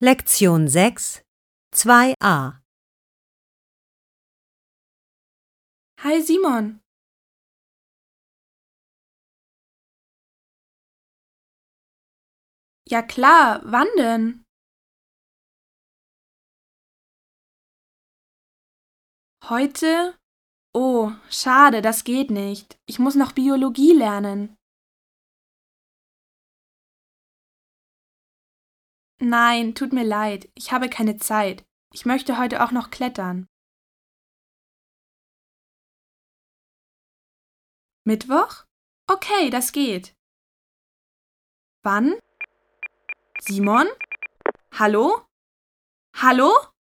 Lektion 6, 2a. Hi Simon. Ja klar, wann denn? Heute? Oh, schade, das geht nicht. Ich muss noch Biologie lernen. Nein, tut mir leid, ich habe keine Zeit. Ich möchte heute auch noch klettern. Mittwoch? Okay, das geht. Wann? Simon? Hallo? Hallo?